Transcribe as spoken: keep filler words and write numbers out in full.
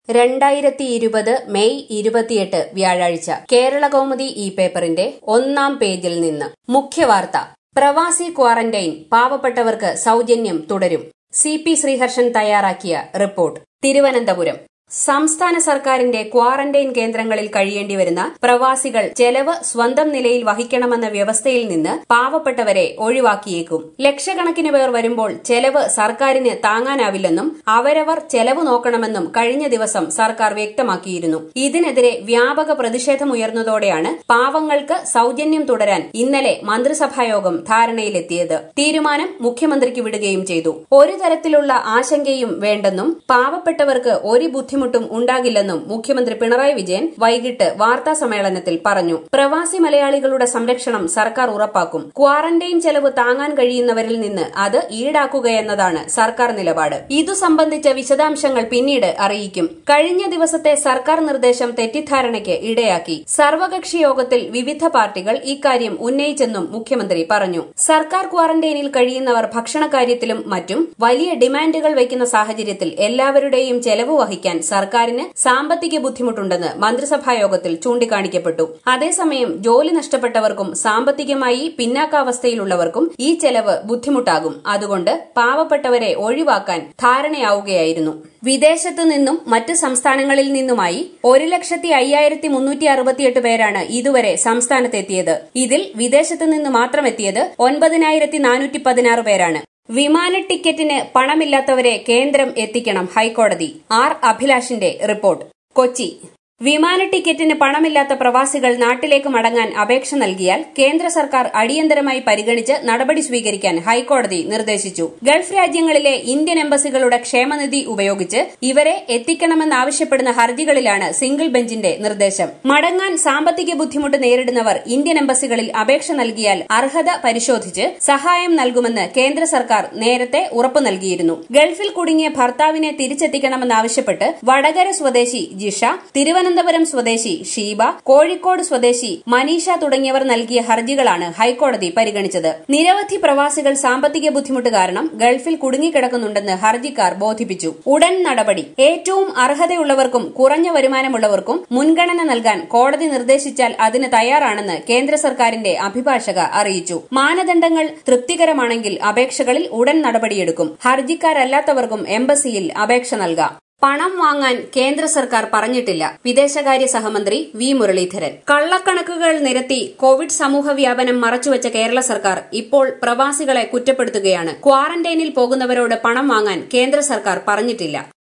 രണ്ടായിരത്തി ഇരുപത് മെയ് ഇരുപത്തിയെട്ട് വ്യാഴാഴ്ച കേരളകൗമുദി ഈ പേപ്പറിന്റെ ഒന്നാം പേജിൽ നിന്ന് മുഖ്യവാർത്ത. പ്രവാസി ക്വാറന്റൈൻ പാവപ്പെട്ടവർക്ക് സൗജന്യം തുടരും. സി പി ശ്രീഹർഷൻ തയ്യാറാക്കിയ റിപ്പോർട്ട്. തിരുവനന്തപുരം. സംസ്ഥാന സർക്കാരിന്റെ ക്വാറന്റൈൻ കേന്ദ്രങ്ങളിൽ കഴിയേണ്ടിവരുന്ന പ്രവാസികൾ ചെലവ് സ്വന്തം നിലയിൽ വഹിക്കണമെന്ന വ്യവസ്ഥയിൽ നിന്ന് പാവപ്പെട്ടവരെ ഒഴിവാക്കിയേക്കും. ലക്ഷക്കണക്കിന് പേർ വരുമ്പോൾ ചെലവ് സർക്കാരിന് താങ്ങാനാവില്ലെന്നും അവരവർ ചെലവ് നോക്കണമെന്നും കഴിഞ്ഞ ദിവസം സർക്കാർ വ്യക്തമാക്കിയിരുന്നു. ഇതിനെതിരെ വ്യാപക പ്രതിഷേധമുയർന്നതോടെയാണ് പാവങ്ങൾക്ക് സൗജന്യം തുടരാൻ ഇന്നലെ മന്ത്രിസഭായോഗം ധാരണയിലെത്തിയത്. തീരുമാനം മുഖ്യമന്ത്രിക്ക് വിടുകയും ചെയ്തു. ഒരു തരത്തിലുള്ള ആശങ്കയും വേണ്ടെന്നും പാവപ്പെട്ടവർക്ക് ഒരു ബുദ്ധി ബുദ്ധിമുട്ടും ഉണ്ടാകില്ലെന്നും മുഖ്യമന്ത്രി പിണറായി വിജയൻ വൈകിട്ട് വാർത്താ സമ്മേളനത്തിൽ പറഞ്ഞു. പ്രവാസി മലയാളികളുടെ സംരക്ഷണം സർക്കാർ ഉറപ്പാക്കും. ക്വാറന്റൈൻ ചെലവ് താങ്ങാൻ കഴിയുന്നവരിൽ നിന്ന് അത് ഈടാക്കുകയെന്നതാണ് സർക്കാർ നിലപാട്. ഇതു സംബന്ധിച്ച വിശദാംശങ്ങൾ പിന്നീട് അറിയിക്കും. കഴിഞ്ഞ ദിവസത്തെ സർക്കാർ നിർദ്ദേശം തെറ്റിദ്ധാരണയ്ക്ക് ഇടയാക്കി. സർവകക്ഷി യോഗത്തിൽ വിവിധ പാർട്ടികൾ ഇക്കാര്യം ഉന്നയിച്ചെന്നും മുഖ്യമന്ത്രി പറഞ്ഞു. സർക്കാർ ക്വാറന്റൈനിൽ കഴിയുന്നവർ ഭക്ഷണകാര്യത്തിലും മറ്റും വലിയ ഡിമാൻഡുകൾ വയ്ക്കുന്ന സാഹചര്യത്തിൽ എല്ലാവരുടെയും ചെലവ് വഹിക്കാൻ സർക്കാരിന് സാമ്പത്തിക ബുദ്ധിമുട്ടുണ്ടെന്ന് മന്ത്രിസഭായോഗത്തിൽ ചൂണ്ടിക്കാണിക്കപ്പെട്ടു. അതേസമയം ജോലി നഷ്ടപ്പെട്ടവർക്കും സാമ്പത്തികമായി പിന്നാക്കാവസ്ഥയിലുള്ളവർക്കും ഈ ചെലവ് ബുദ്ധിമുട്ടാകും. അതുകൊണ്ട് പാവപ്പെട്ടവരെ ഒഴിവാക്കാൻ ധാരണയാവുകയായിരുന്നു. വിദേശത്തു നിന്നും മറ്റ് സംസ്ഥാനങ്ങളിൽ നിന്നുമായി ഒരു ലക്ഷത്തി അയ്യായിരത്തി മുന്നൂറ്റി അറുപത്തിയെട്ട് പേരാണ് ഇതുവരെ സംസ്ഥാനത്തെത്തിയത്. ഇതിൽ വിദേശത്തു നിന്ന് മാത്രം എത്തിയത് ഒൻപതിനായിരത്തി നാനൂറ്റി പതിനാറ് പേരാണ്. വിമാന ടിക്കറ്റിന് പണമില്ലാത്തവരെ കേന്ദ്രം എത്തിക്കണം. ഹൈക്കോടതി. ആർ അഭിലാഷിന്റെ റിപ്പോർട്ട്. കൊച്ചി. വിമാന ടിക്കറ്റിന് പണമില്ലാത്ത പ്രവാസികൾ നാട്ടിലേക്ക് മടങ്ങാൻ അപേക്ഷ നൽകിയാൽ കേന്ദ്ര സർക്കാർ അടിയന്തരമായി പരിഗണിച്ച് നടപടി സ്വീകരിക്കാൻ ഹൈക്കോടതി നിർദ്ദേശിച്ചു. ഗൾഫ് രാജ്യങ്ങളിലെ ഇന്ത്യൻ എംബസികളുടെ ക്ഷേമനിധി ഉപയോഗിച്ച് ഇവരെ എത്തിക്കണമെന്നാവശ്യപ്പെടുന്ന ഹർജികളിലാണ് സിംഗിൾ ബെഞ്ചിന്റെ നിർദ്ദേശം. മടങ്ങാൻ സാമ്പത്തിക ബുദ്ധിമുട്ട് നേരിടുന്നവർ ഇന്ത്യൻ എംബസികളിൽ അപേക്ഷ നൽകിയാൽ അർഹത പരിശോധിച്ച് സഹായം നൽകുമെന്ന് കേന്ദ്ര സർക്കാർ നേരത്തെ ഉറപ്പു നൽകിയിരുന്നു. ഗൾഫിൽ കുടുങ്ങിയ ഭർത്താവിനെ തിരിച്ചെത്തിക്കണമെന്നാവശ്യപ്പെട്ട് വടകര സ്വദേശി ജിഷ, തിരുവനന്തപുരം തിരുവനന്തപുരം സ്വദേശി ഷീബ, കോഴിക്കോട് സ്വദേശി മനീഷ തുടങ്ങിയവർ നൽകിയ ഹർജികളാണ് ഹൈക്കോടതി പരിഗണിച്ചത്. നിരവധി പ്രവാസികൾ സാമ്പത്തിക ബുദ്ധിമുട്ട് കാരണം ഗൾഫിൽ കുടുങ്ങിക്കിടക്കുന്നുണ്ടെന്ന് ഹർജിക്കാർ ബോധിപ്പിച്ചു. ഉടൻ നടപടി. ഏറ്റവും അർഹതയുള്ളവർക്കും കുറഞ്ഞ വരുമാനമുള്ളവർക്കും മുൻഗണന നൽകാൻ കോടതി നിർദ്ദേശിച്ചാൽ അതിന് തയ്യാറാണെന്ന് കേന്ദ്ര സർക്കാരിന്റെ അഭിഭാഷക അറിയിച്ചു. മാനദണ്ഡങ്ങൾ തൃപ്തികരമാണെങ്കിൽ അപേക്ഷകളിൽ ഉടൻ നടപടിയെടുക്കും. ഹർജിക്കാരല്ലാത്തവർക്കും എംബസിയിൽ അപേക്ഷ നൽകാം. പണം വാങ്ങാൻ കേന്ദ്ര സർക്കാർ പറഞ്ഞിട്ടില്ല. വിദേശകാര്യ സഹമന്ത്രി വി മുരളീധരൻ. കള്ളക്കണക്കുകൾ നിരത്തി കോവിഡ് സമൂഹവ്യാപനം മറച്ചുവെച്ച കേരള സർക്കാർ ഇപ്പോൾ പ്രവാസികളെ കുറ്റപ്പെടുത്തുകയാണ്. ക്വാറന്റൈനിൽ പോകുന്നവരോട് പണം വാങ്ങാൻ കേന്ദ്ര സർക്കാർ പറഞ്ഞിട്ടില്ല.